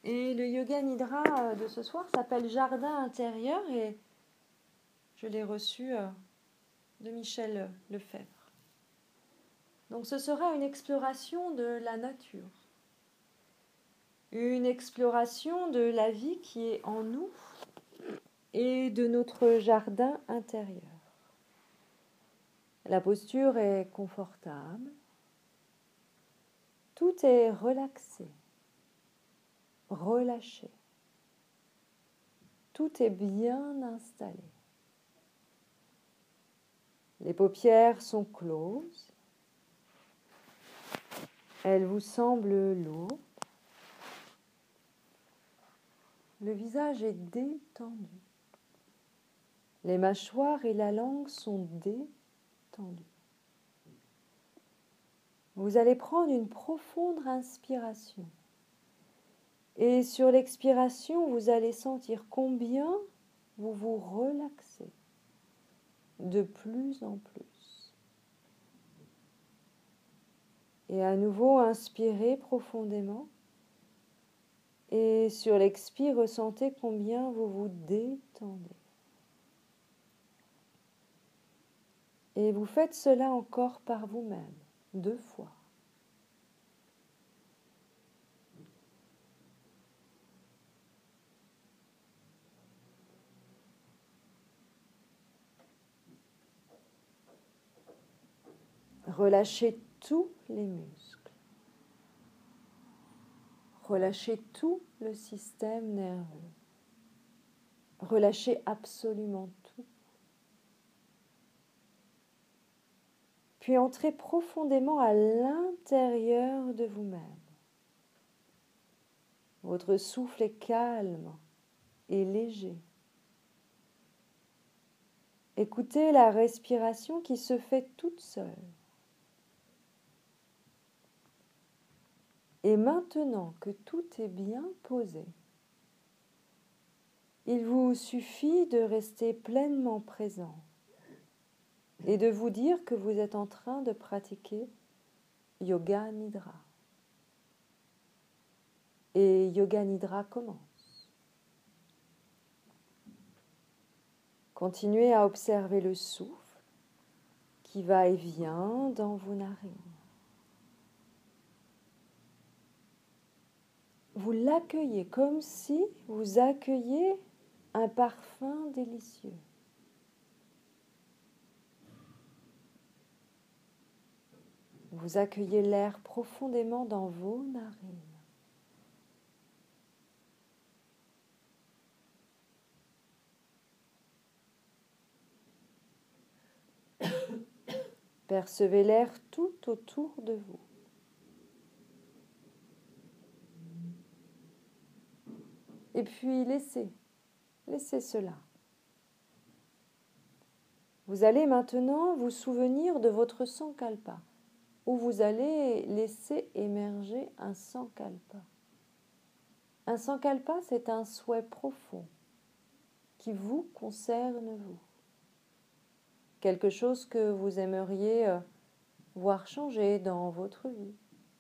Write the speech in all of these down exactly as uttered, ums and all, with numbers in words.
Et le yoga nidra de ce soir s'appelle Jardin intérieur et je l'ai reçu de Michel Lefebvre. Donc ce sera une exploration de la nature, une exploration de la vie qui est en nous et de notre jardin intérieur. La posture est confortable, tout est relaxé, relâché, tout est bien installé. Les paupières sont closes, elles vous semblent lourdes, le visage est détendu, les mâchoires et la langue sont détendues. Vous allez prendre une profonde inspiration et sur l'expiration, vous allez sentir combien vous vous relaxez de plus en plus. Et à nouveau, inspirez profondément et sur l'expire, ressentez combien vous vous détendez. Et vous faites cela encore par vous-même, deux fois. Relâchez tous les muscles. Relâchez tout le système nerveux. Relâchez absolument tout. Puis entrez profondément à l'intérieur de vous-même. Votre souffle est calme et léger. Écoutez la respiration qui se fait toute seule. Et maintenant que tout est bien posé, il vous suffit de rester pleinement présent et de vous dire que vous êtes en train de pratiquer Yoga Nidra. Et Yoga Nidra commence. Continuez à observer le souffle qui va et vient dans vos narines. Vous l'accueillez comme si vous accueilliez un parfum délicieux. Vous accueillez l'air profondément dans vos narines. Percevez l'air tout autour de vous. Et puis laissez, laissez cela. Vous allez maintenant vous souvenir de votre sankalpa, où vous allez laisser émerger un sankalpa. Un sankalpa, c'est un souhait profond qui vous concerne vous. Quelque chose que vous aimeriez voir changer dans votre vie.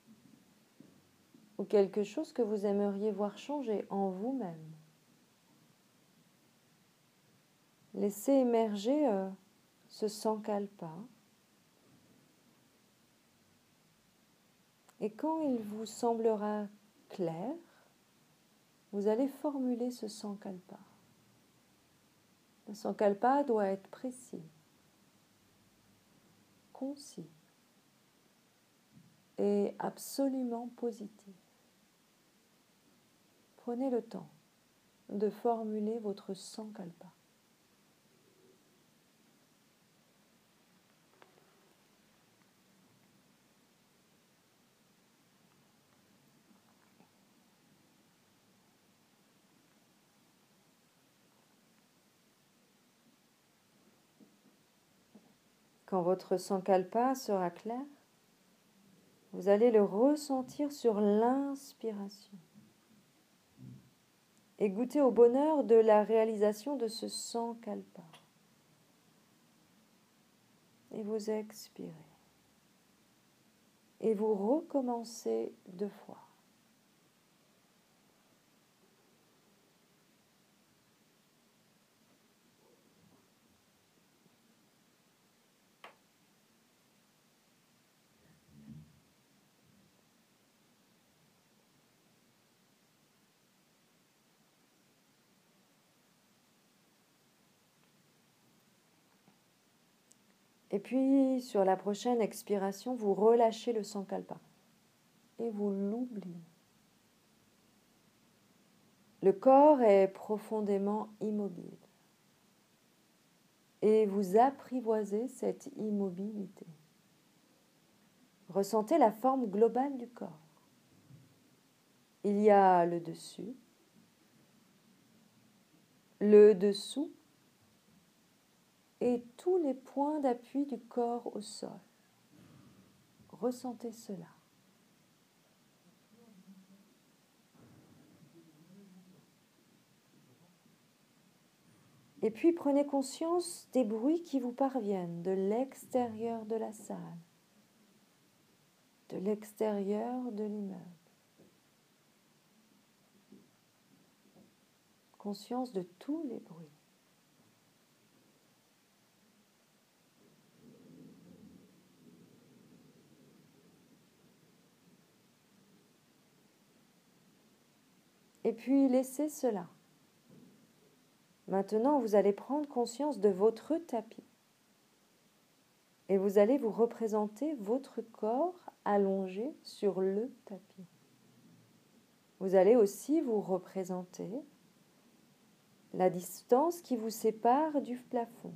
Ou quelque chose que vous aimeriez voir changer en vous-même. Laissez émerger euh, ce sankalpa. Et quand il vous semblera clair, vous allez formuler ce sankalpa. Le sankalpa doit être précis, concis et absolument positif. Prenez le temps de formuler votre sankalpa. Quand votre sankalpa sera clair, vous allez le ressentir sur l'inspiration et goûter au bonheur de la réalisation de ce sankalpa. Et vous expirez. Et vous recommencez deux fois. Et puis, sur la prochaine expiration, vous relâchez le sankalpa et vous l'oubliez. Le corps est profondément immobile et vous apprivoisez cette immobilité. Ressentez la forme globale du corps. Il y a le dessus, le dessous et tous les points d'appui du corps au sol. Ressentez cela. Et puis prenez conscience des bruits qui vous parviennent de l'extérieur de la salle, de l'extérieur de l'immeuble. Conscience de tous les bruits. Et puis laissez cela. Maintenant, vous allez prendre conscience de votre tapis. Et vous allez vous représenter votre corps allongé sur le tapis. Vous allez aussi vous représenter la distance qui vous sépare du plafond.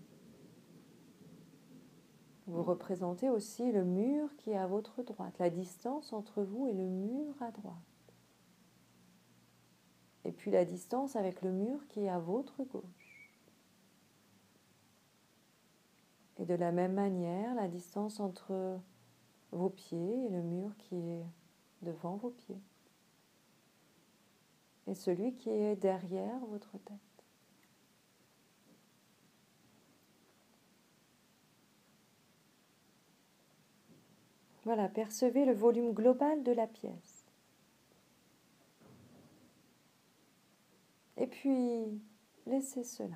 Vous représentez aussi le mur qui est à votre droite, la distance entre vous et le mur à droite. Et puis la distance avec le mur qui est à votre gauche. Et de la même manière, la distance entre vos pieds et le mur qui est devant vos pieds. Et celui qui est derrière votre tête. Voilà, percevez le volume global de la pièce. Et puis, laissez cela.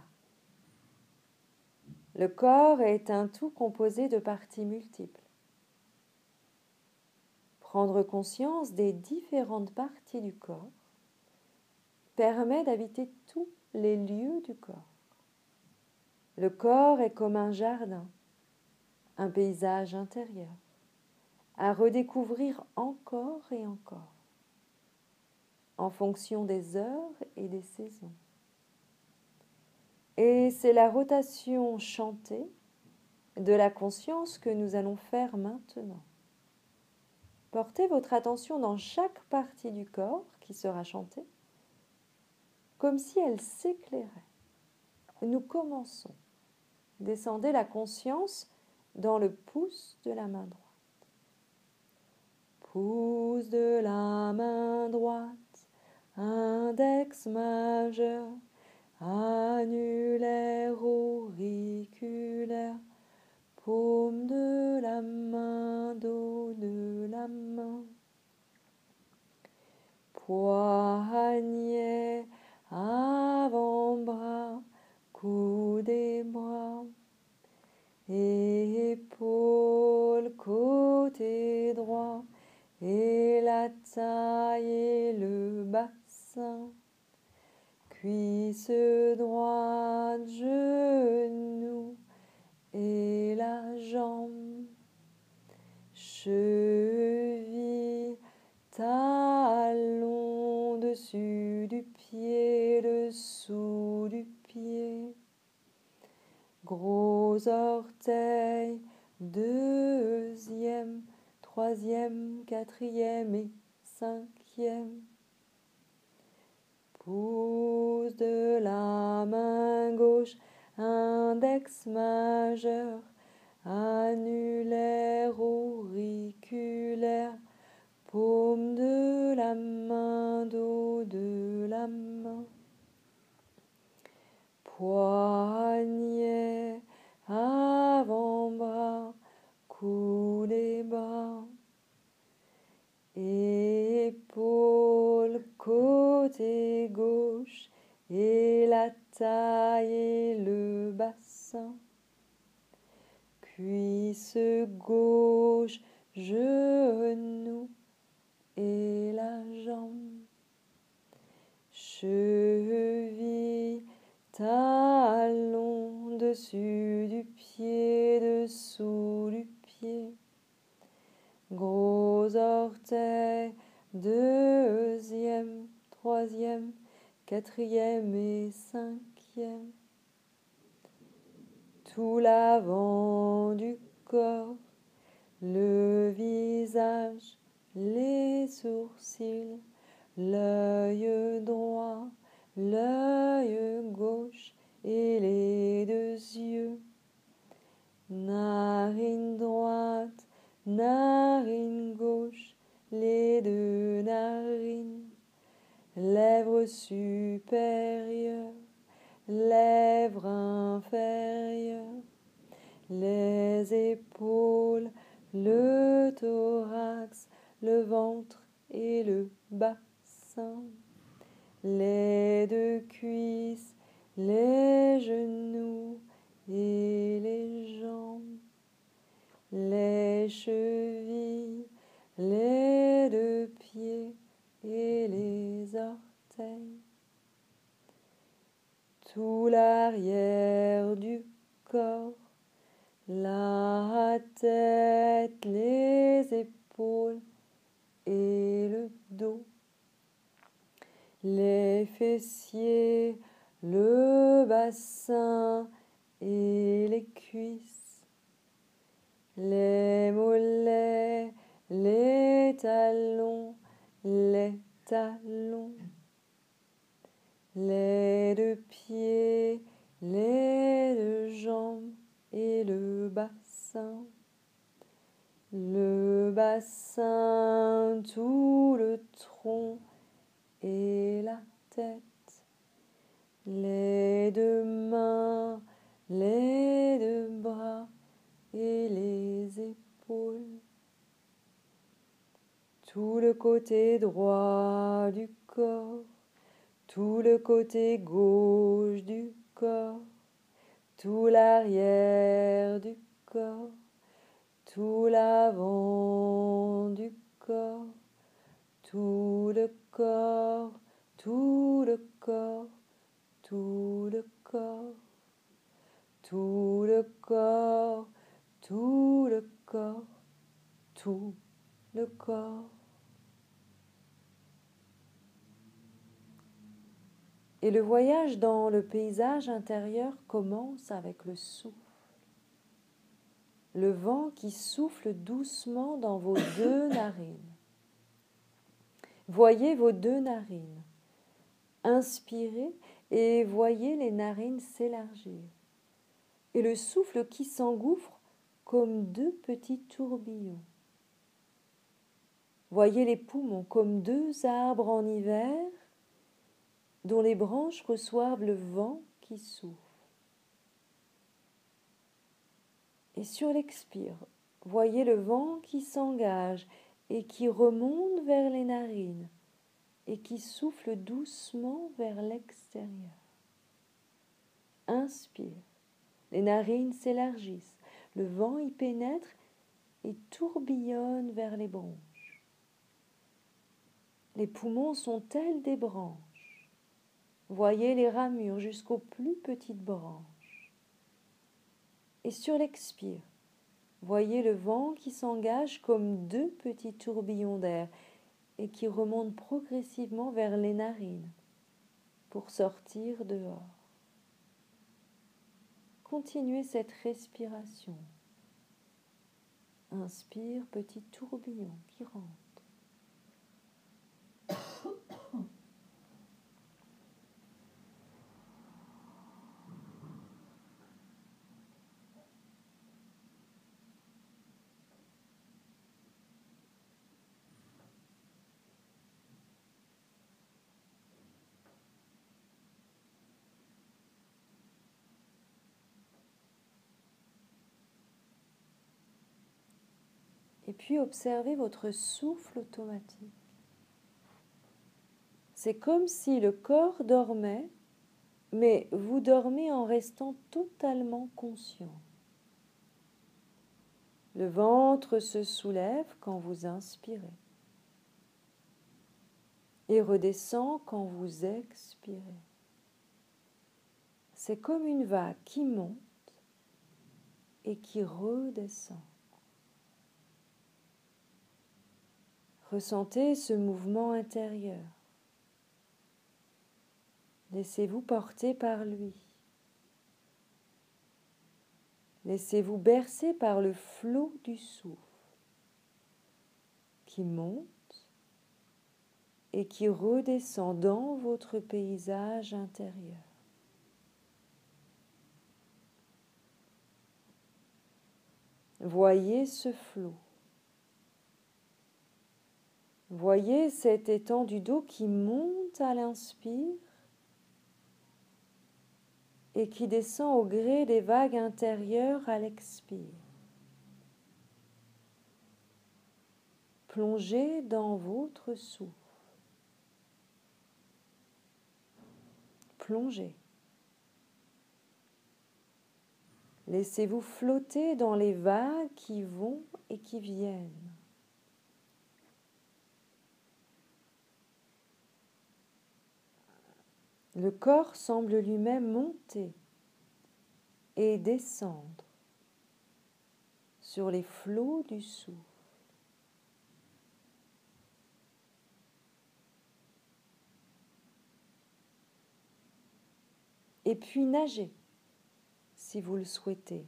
Le corps est un tout composé de parties multiples. Prendre conscience des différentes parties du corps permet d'habiter tous les lieux du corps. Le corps est comme un jardin, un paysage intérieur, à redécouvrir encore et encore, en fonction des heures et des saisons. Et c'est la rotation chantée de la conscience que nous allons faire maintenant. Portez votre attention dans chaque partie du corps qui sera chantée, comme si elle s'éclairait. Nous commençons. Descendez la conscience dans le pouce de la main droite. Pouce de la main droite, index majeur, annulaire, auriculaire, paume de la main, dos de la main, poignet, avant-bras, coude des bras, épaule, côté droit, et la taille et le bassin, cuisse droite, genou et la jambe, cheville, talon, dessus du pied, dessous du pied, gros orteil, deuxième, troisième, quatrième et cinquième. Pouce de la main gauche, index majeur, annulaire, auriculaire, paume de la main, dos de la main, poignet, avant-bras, coude et bras, épaule, côté gauche, et la taille et le bassin, cuisse gauche, genou et la jambe, cheville, talon, dessus du pied, dessous deuxième, troisième, quatrième et cinquième. Tout l'avant du corps, le visage, les sourcils, l'œil droit, l'œil gauche et les deux yeux. Narine droite, narine gauche, les deux narines. Lèvres supérieures, lèvres inférieures, les épaules, le thorax, le ventre et le bassin, les deux cuisses, les genoux et les jambes, les chevilles, les deux pieds et les orteils, tout l'arrière du corps, la tête, les épaules et le dos, les fessiers, le bassin et les cuisses, les mollets, les talons, les talons, les deux pieds, les deux jambes et le bassin, le bassin, tout le tronc et la tête, les deux mains, les deux bras et les épaules, tout le côté droit du corps, tout le côté gauche du corps, tout l'arrière du corps, tout l'avant du corps, tout le corps, tout le corps, tout le corps, tout le corps, tout le corps, tout le corps. Et le voyage dans le paysage intérieur commence avec le souffle. Le vent qui souffle doucement dans vos deux narines. Voyez vos deux narines. Inspirez et voyez les narines s'élargir. Et le souffle qui s'engouffre comme deux petits tourbillons. Voyez les poumons comme deux arbres en hiver dont les branches reçoivent le vent qui souffle. Et sur l'expire, voyez le vent qui s'engage et qui remonte vers les narines et qui souffle doucement vers l'extérieur. Inspire, les narines s'élargissent, le vent y pénètre et tourbillonne vers les bronches. Les poumons sont tels des branches. Voyez les ramures jusqu'aux plus petites branches. Et sur l'expire, voyez le vent qui s'engage comme deux petits tourbillons d'air et qui remontent progressivement vers les narines pour sortir dehors. Continuez cette respiration. Inspire, petit tourbillon qui rentre. Et puis observez votre souffle automatique. C'est comme si le corps dormait, mais vous dormez en restant totalement conscient. Le ventre se soulève quand vous inspirez et redescend quand vous expirez. C'est comme une vague qui monte et qui redescend. Ressentez ce mouvement intérieur. Laissez-vous porter par lui. Laissez-vous bercer par le flot du souffle qui monte et qui redescend dans votre paysage intérieur. Voyez ce flot. Voyez cet étendue d'eau qui monte à l'inspire et qui descend au gré des vagues intérieures à l'expire. Plongez dans votre souffle. Plongez. Laissez-vous flotter dans les vagues qui vont et qui viennent. Le corps semble lui-même monter et descendre sur les flots du souffle. Et puis nagez, si vous le souhaitez.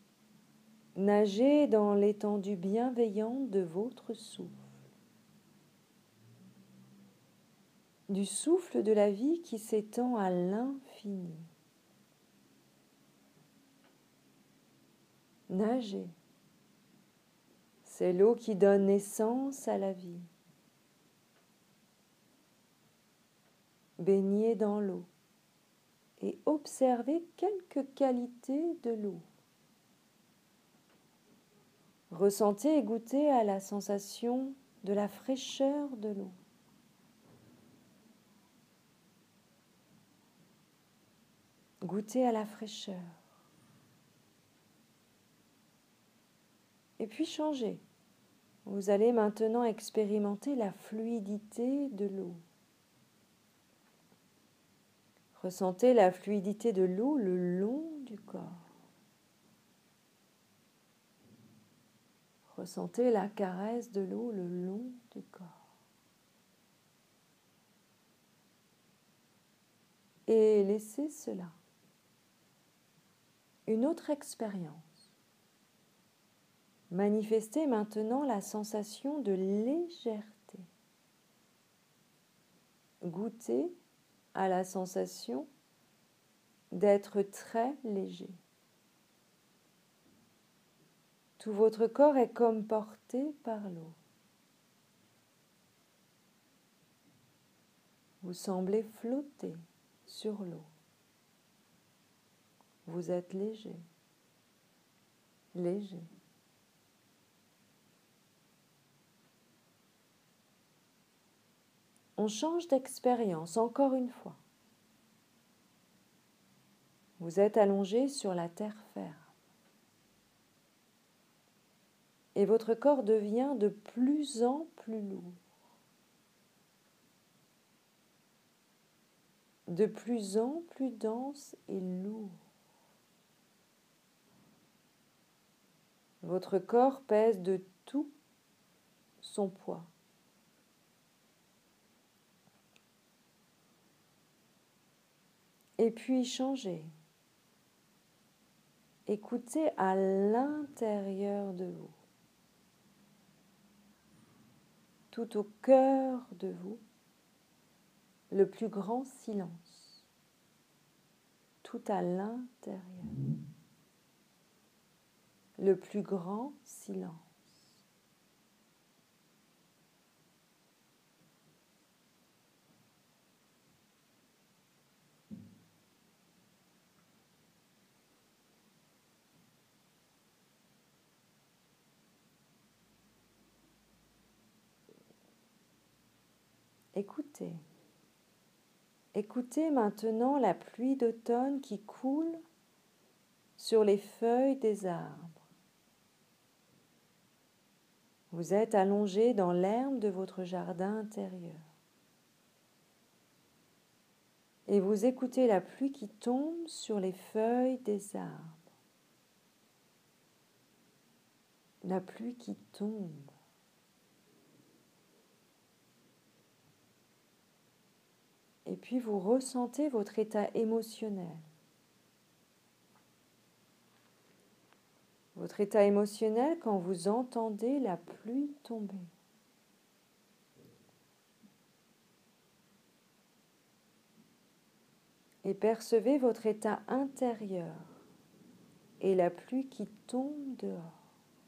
Nagez dans l'étendue bienveillante de votre souffle. Du souffle de la vie qui s'étend à l'infini. Nagez. C'est l'eau qui donne naissance à la vie. Baignez dans l'eau et observez quelques qualités de l'eau. Ressentez et goûtez à la sensation de la fraîcheur de l'eau. Goûtez à la fraîcheur. Et puis changez. Vous allez maintenant expérimenter la fluidité de l'eau. Ressentez la fluidité de l'eau le long du corps. Ressentez la caresse de l'eau le long du corps. Et laissez cela. Une autre expérience. Manifestez maintenant la sensation de légèreté. Goûtez à la sensation d'être très léger. Tout votre corps est comme porté par l'eau. Vous semblez flotter sur l'eau. Vous êtes léger, léger. On change d'expérience encore une fois. Vous êtes allongé sur la terre ferme. Et votre corps devient de plus en plus lourd. De plus en plus dense et lourd. Votre corps pèse de tout son poids. Et puis changez. Écoutez à l'intérieur de vous, tout au cœur de vous, le plus grand silence, tout à l'intérieur, le plus grand silence. Écoutez. Écoutez maintenant la pluie d'automne qui coule sur les feuilles des arbres. Vous êtes allongé dans l'herbe de votre jardin intérieur. Et vous écoutez la pluie qui tombe sur les feuilles des arbres. La pluie qui tombe. Et puis vous ressentez votre état émotionnel. Votre état émotionnel quand vous entendez la pluie tomber. Et percevez votre état intérieur et la pluie qui tombe dehors.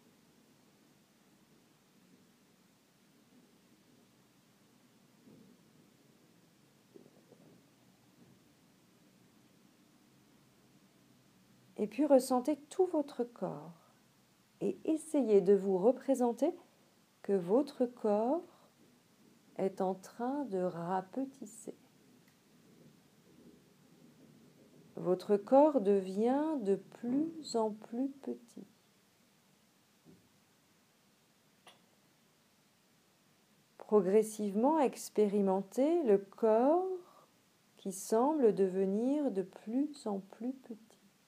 Et puis ressentez tout votre corps et essayez de vous représenter que votre corps est en train de rapetisser. Votre corps devient de plus en plus petit. Progressivement, expérimentez le corps qui semble devenir de plus en plus petit.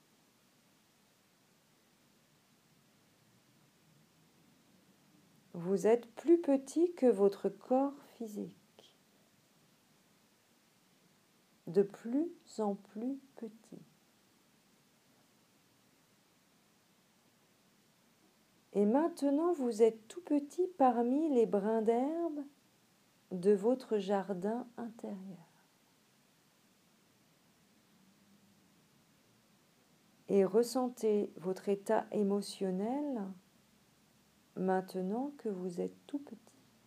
Vous êtes plus petit que votre corps physique, de plus en plus petit. Et maintenant, vous êtes tout petit parmi les brins d'herbe de votre jardin intérieur. Et ressentez votre état émotionnel maintenant que vous êtes tout petit.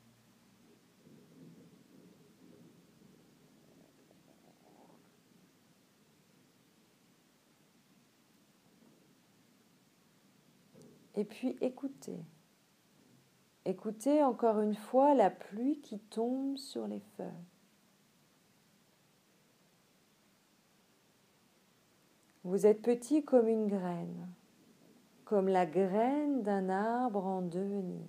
Et puis écoutez. Écoutez encore une fois la pluie qui tombe sur les feuilles. Vous êtes petit comme une graine, comme la graine d'un arbre en devenir.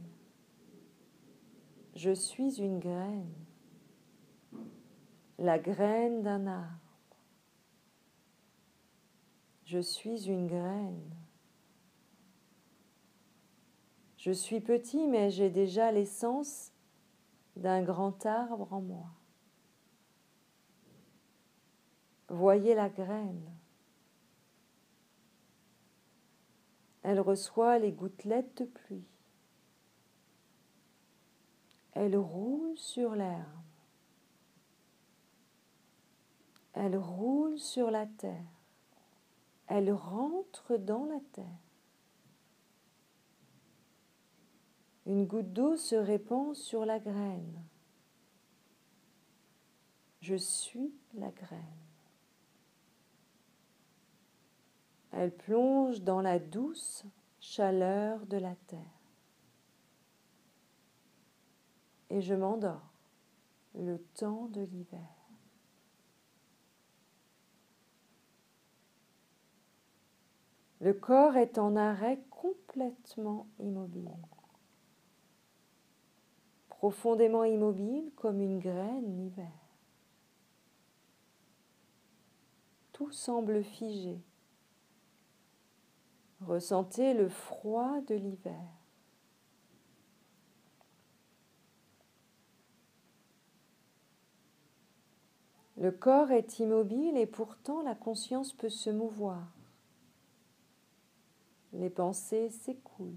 Je suis une graine, la graine d'un arbre. Je suis une graine. Je suis petit, mais j'ai déjà l'essence d'un grand arbre en moi. Voyez la graine. Elle reçoit les gouttelettes de pluie. Elle roule sur l'herbe. Elle roule sur la terre. Elle rentre dans la terre. Une goutte d'eau se répand sur la graine. Je suis la graine. Elle plonge dans la douce chaleur de la terre. Et je m'endors le temps de l'hiver. Le corps est en arrêt complètement immobile. Profondément immobile comme une graine l'hiver. Tout semble figé. Ressentez le froid de l'hiver. Le corps est immobile et pourtant la conscience peut se mouvoir. Les pensées s'écoulent.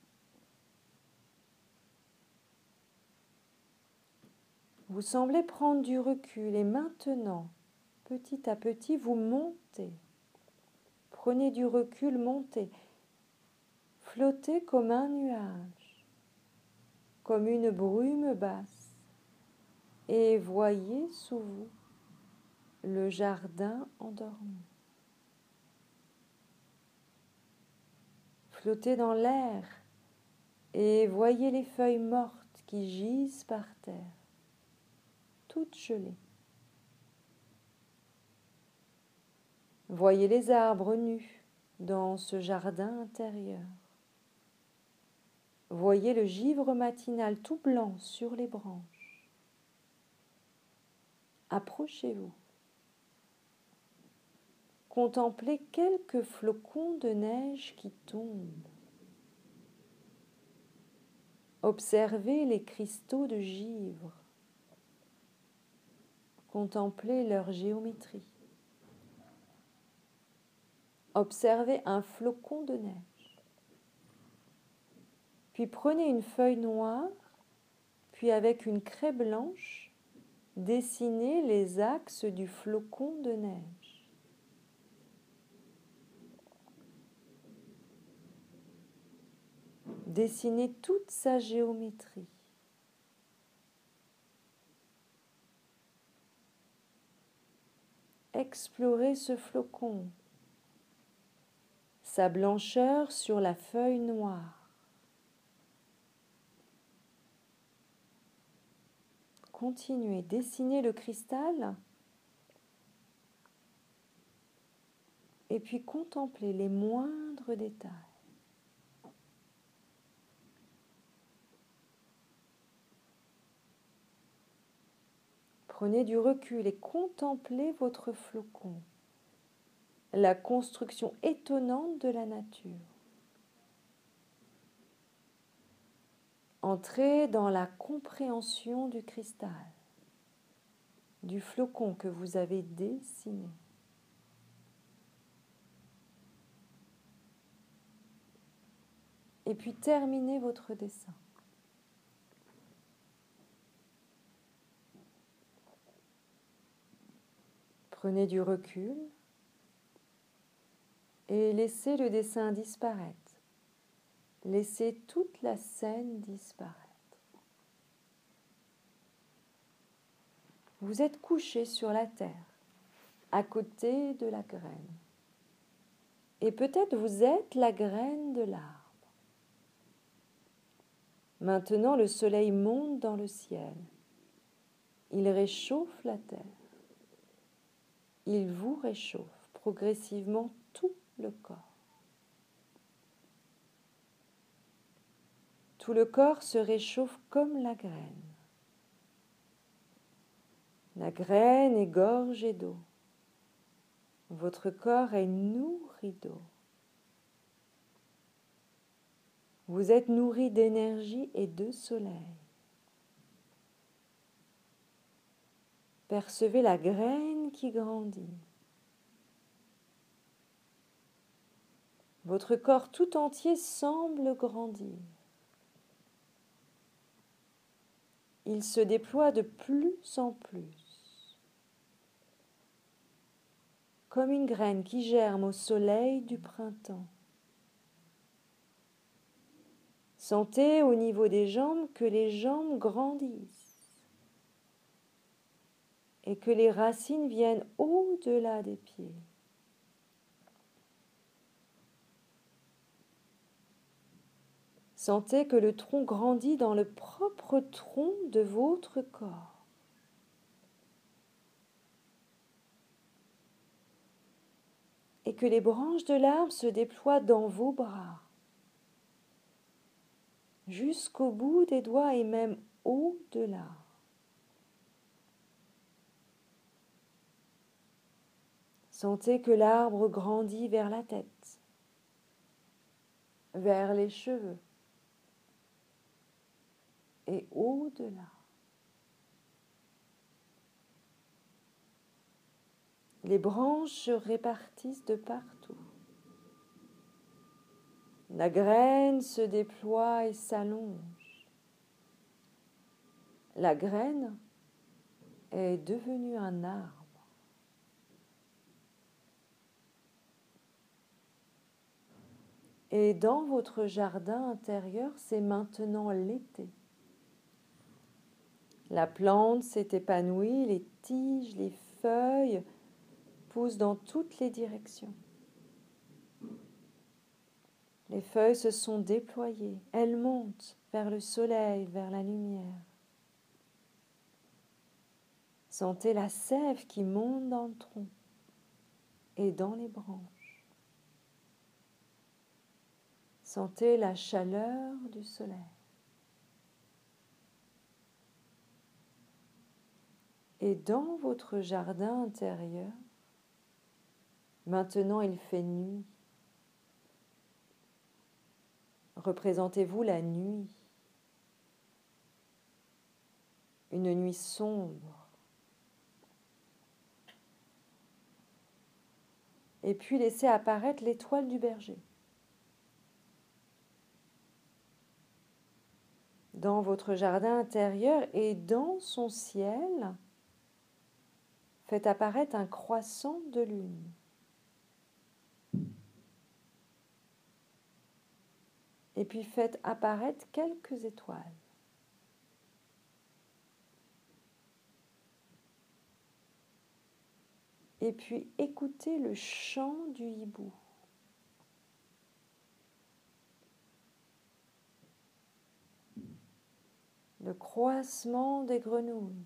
Vous semblez prendre du recul et maintenant, petit à petit, vous montez. Prenez du recul, montez. Flottez comme un nuage, comme une brume basse. Et voyez sous vous le jardin endormi. Flottez dans l'air et voyez les feuilles mortes qui gisent par terre, toutes gelées. Voyez les arbres nus dans ce jardin intérieur. Voyez le givre matinal tout blanc sur les branches. Approchez-vous. Contemplez quelques flocons de neige qui tombent. Observez les cristaux de givre. Contemplez leur géométrie. Observez un flocon de neige. Puis prenez une feuille noire, puis avec une craie blanche, dessinez les axes du flocon de neige. Dessinez toute sa géométrie. Explorez ce flocon, sa blancheur sur la feuille noire. Continuez, dessinez le cristal et puis contemplez les moindres détails. Prenez du recul et contemplez votre flocon, la construction étonnante de la nature. Entrez dans la compréhension du cristal, du flocon que vous avez dessiné. Et puis terminez votre dessin. Prenez du recul et laissez le dessin disparaître. Laissez toute la scène disparaître. Vous êtes couché sur la terre, à côté de la graine. Et peut-être vous êtes la graine de l'arbre. Maintenant, le soleil monte dans le ciel. Il réchauffe la terre. Il vous réchauffe progressivement tout le corps. Tout le corps se réchauffe comme la graine. La graine est gorgée d'eau. Votre corps est nourri d'eau. Vous êtes nourri d'énergie et de soleil. Percevez la graine qui grandit. Votre corps tout entier semble grandir. Il se déploie de plus en plus, comme une graine qui germe au soleil du printemps. Sentez au niveau des jambes que les jambes grandissent et que les racines viennent au-delà des pieds. Sentez que le tronc grandit dans le propre tronc de votre corps. Et que les branches de l'arbre se déploient dans vos bras, jusqu'au bout des doigts et même au-delà. Sentez que l'arbre grandit vers la tête, vers les cheveux et au-delà. Les branches se répartissent de partout. La graine se déploie et s'allonge. La graine est devenue un arbre. Et dans votre jardin intérieur, c'est maintenant l'été. La plante s'est épanouie, les tiges, les feuilles poussent dans toutes les directions. Les feuilles se sont déployées, elles montent vers le soleil, vers la lumière. Sentez la sève qui monte dans le tronc et dans les branches. Sentez la chaleur du soleil. Et dans votre jardin intérieur, maintenant il fait nuit. Représentez-vous la nuit, une nuit sombre, Et puis laissez apparaître l'étoile du berger. Dans votre jardin intérieur et dans son ciel, faites apparaître un croissant de lune. Et puis faites apparaître quelques étoiles. Et puis écoutez le chant du hibou. Le croassement des grenouilles.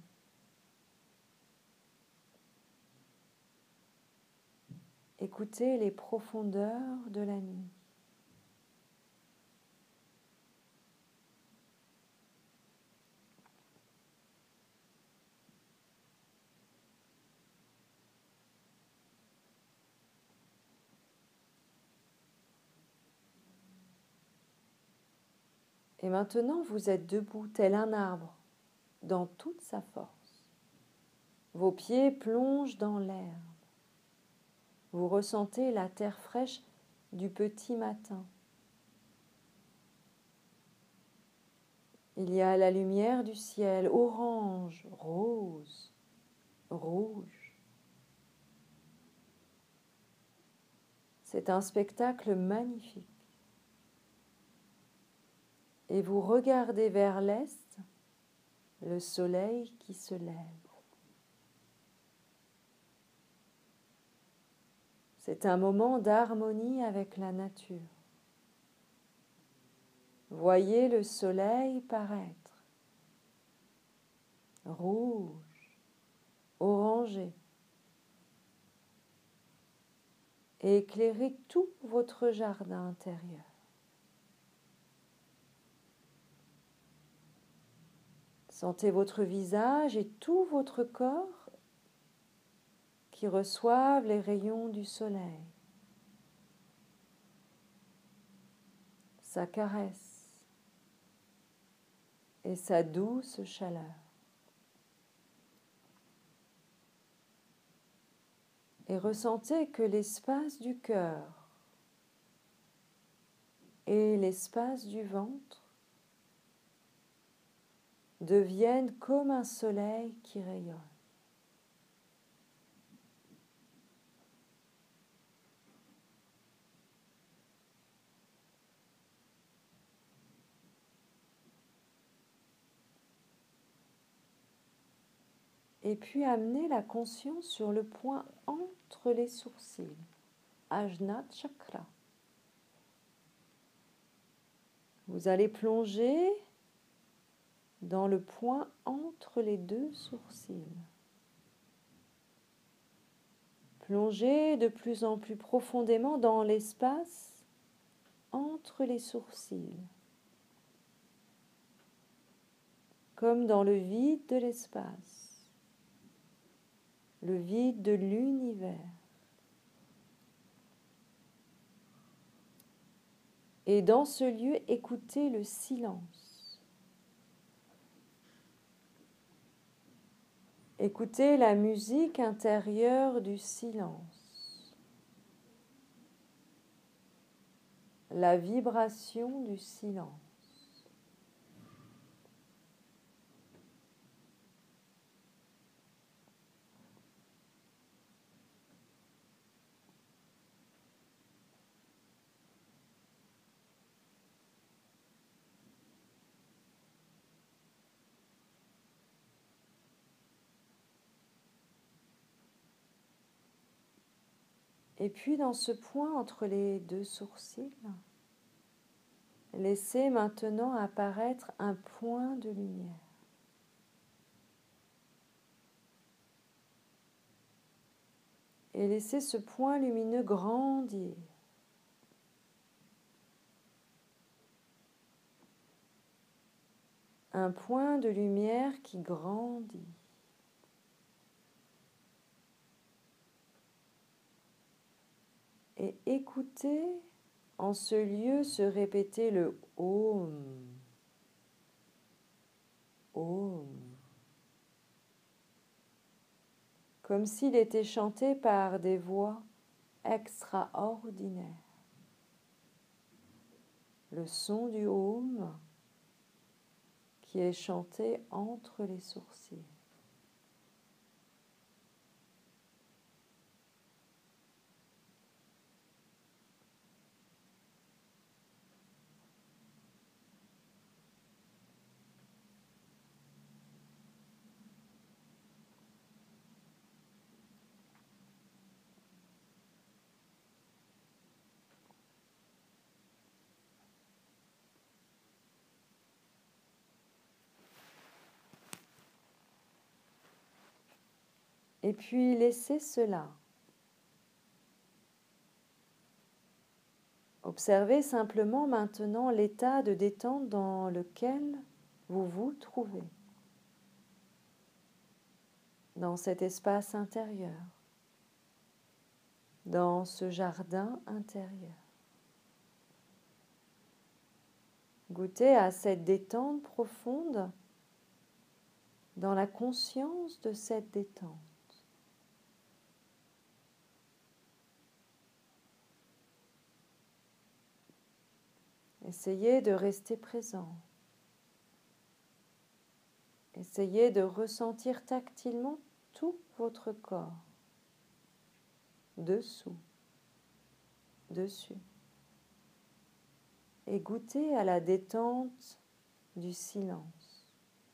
Écoutez les profondeurs de la nuit. Et maintenant, vous êtes debout, tel un arbre, dans toute sa force. Vos pieds plongent dans l'herbe. Vous ressentez la terre fraîche du petit matin. Il y a la lumière du ciel, orange, rose, rouge. C'est un spectacle magnifique. Et vous regardez vers l'est, le soleil qui se lève. C'est un moment d'harmonie avec la nature. Voyez le soleil paraître, rouge, orangé, et éclairer tout votre jardin intérieur. Sentez votre visage et tout votre corps qui reçoivent les rayons du soleil, sa caresse et sa douce chaleur. Et ressentez que l'espace du cœur et l'espace du ventre deviennent comme un soleil qui rayonne. Et puis amenez la conscience sur le point entre les sourcils, Ajna Chakra. Vous allez plonger dans le point entre les deux sourcils. Plongez de plus en plus profondément dans l'espace entre les sourcils, comme dans le vide de l'espace, le vide de l'univers. Et dans ce lieu, écoutez le silence. Écoutez la musique intérieure du silence, la vibration du silence. Et puis dans ce point entre les deux sourcils, laissez maintenant apparaître un point de lumière. Et laissez ce point lumineux grandir. Un point de lumière qui grandit. Et écoutez en ce lieu se répéter le Om. Om. Comme s'il était chanté par des voix extraordinaire. Le son du home qui est chanté entre les sourcils. Et puis laissez cela. Observez simplement maintenant l'état de détente dans lequel vous vous trouvez, dans cet espace intérieur, dans ce jardin intérieur. Goûtez à cette détente profonde, dans la conscience de cette détente. Essayez de rester présent. Essayez de ressentir tactilement tout votre corps, dessous, dessus. Et goûtez à la détente du silence.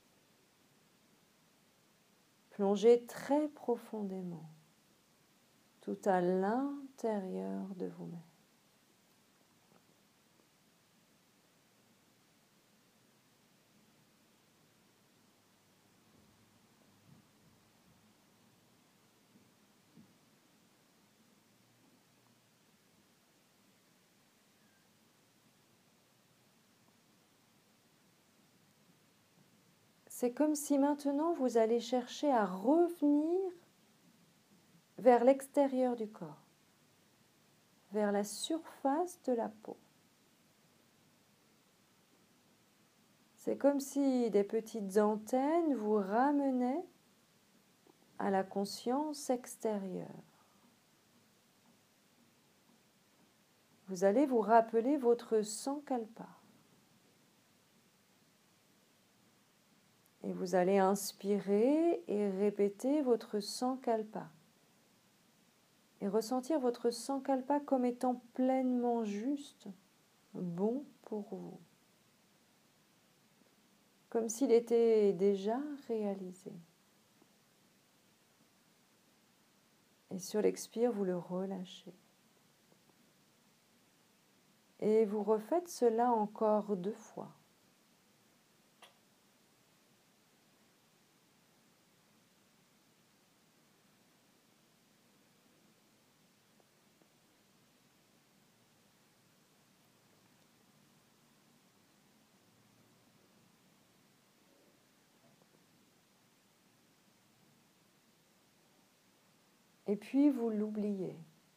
Plongez très profondément, tout à l'intérieur de vous-même. C'est comme si maintenant vous allez chercher à revenir vers l'extérieur du corps, vers la surface de la peau. C'est comme si des petites antennes vous ramenaient à la conscience extérieure. Vous allez vous rappeler votre sankalpa. Et vous allez inspirer et répéter votre sankalpa. Et ressentir votre sankalpa comme étant pleinement juste, bon pour vous. Comme s'il était déjà réalisé. Et sur l'expire, vous le relâchez. Et vous refaites cela encore deux fois. Et puis vous l'oubliez.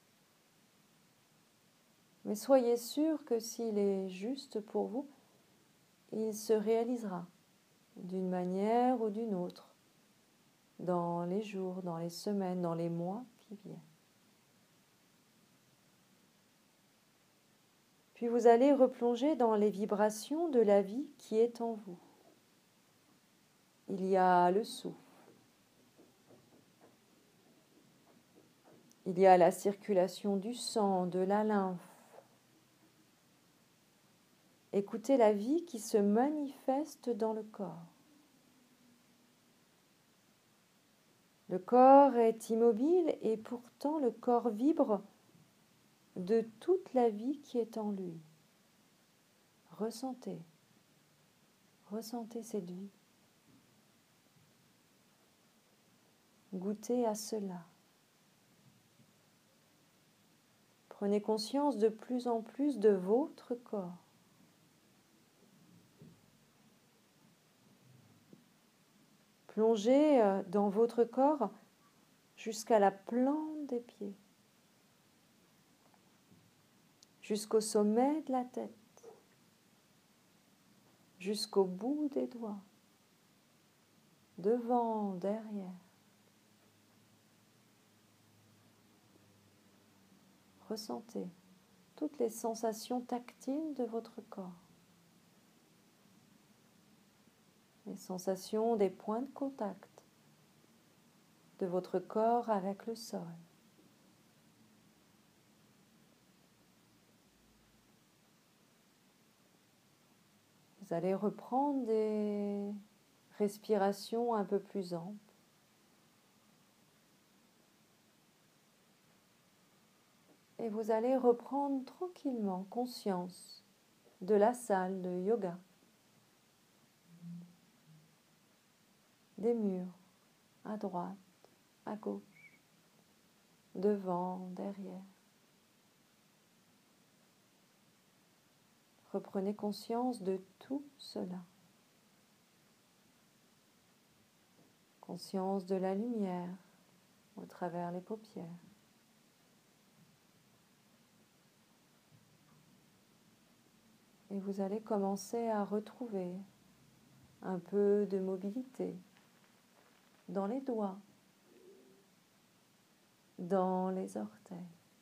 Mais soyez sûr que s'il est juste pour vous, il se réalisera d'une manière ou d'une autre dans les jours, dans les semaines, dans les mois qui viennent. Puis vous allez replonger dans les vibrations de la vie qui est en vous. Il y a le souffle. Il y a la circulation du sang, de la lymphe. Écoutez la vie qui se manifeste dans le corps. Le corps est immobile et pourtant le corps vibre de toute la vie qui est en lui. Ressentez, ressentez cette vie. Goûtez à cela. Prenez conscience de plus en plus de votre corps. Plongez dans votre corps jusqu'à la plante des pieds, jusqu'au sommet de la tête, jusqu'au bout des doigts, devant, derrière. Ressentez toutes les sensations tactiles de votre corps. Les sensations des points de contact de votre corps avec le sol. Vous allez reprendre des respirations un peu plus amples. Et vous allez reprendre tranquillement conscience de la salle de yoga, des murs à droite, à gauche, devant, derrière. Reprenez conscience de tout cela. Conscience de la lumière au travers les paupières. Et vous allez commencer à retrouver un peu de mobilité dans les doigts, dans les orteils.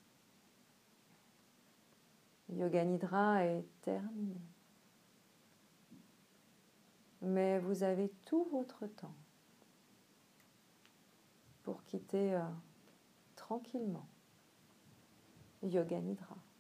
Yoga Nidra est terminé. Mais vous avez tout votre temps pour quitter euh, tranquillement Yoga Nidra.